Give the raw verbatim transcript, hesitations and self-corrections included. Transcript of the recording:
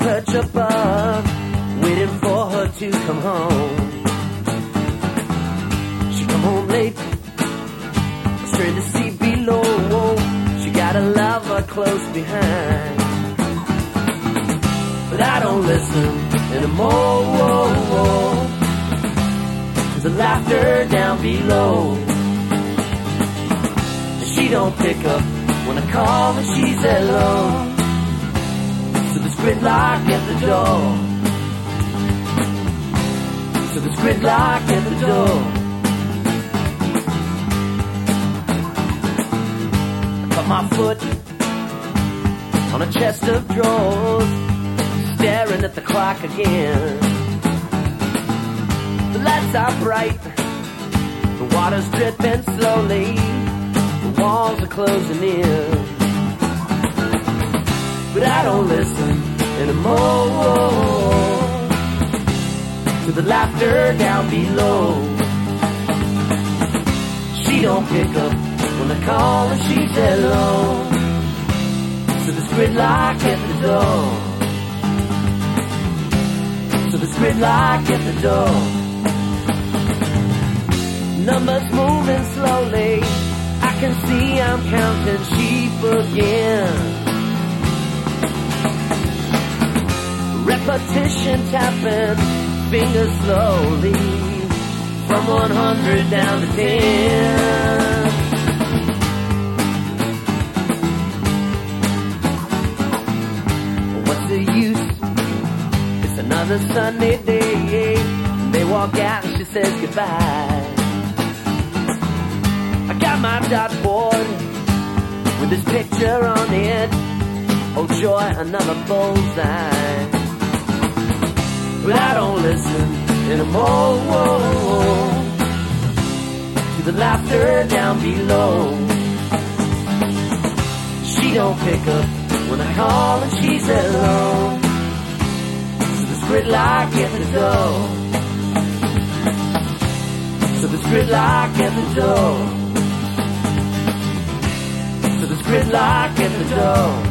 perch above, waiting for her to come home. She come home late, straight to see below. She got a lover close behind, but I don't listen anymore to the laughter down below. She don't pick up when I call and she's alone. So there's gridlock at the door. So there's gridlock at the door. I put my foot on a chest of drawers, staring at the clock again. The lights are bright, the water's dripping slowly, the walls are closing in, but I don't listen anymore to the laughter down below. She don't pick up when I call and she's alone. So there's gridlock at the door. So there's gridlock at the door. Numbers moving slowly, I can see I'm counting sheep again. Repetition tapping, fingers slowly, from one hundred down to ten. What's the use? It's another sunny day. They walk out and she says goodbye. I got my dartboard with this picture on it. Oh joy, another bullseye. But I don't listen anymore to the laughter down below. She don't pick up when I call and she's alone. So there's gridlock at the door. So there's gridlock at the door. So there's gridlock at the door.